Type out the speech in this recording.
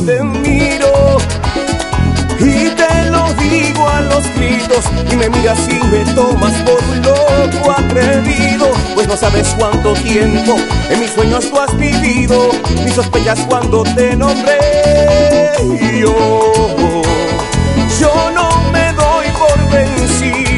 te miro y te lo digo a los gritos, y me miras y me tomas por un loco atrevido. Pues no sabes cuánto tiempo en mis sueños tú has vivido, ni sospechas cuando te nombré. Yo no me doy por vencido.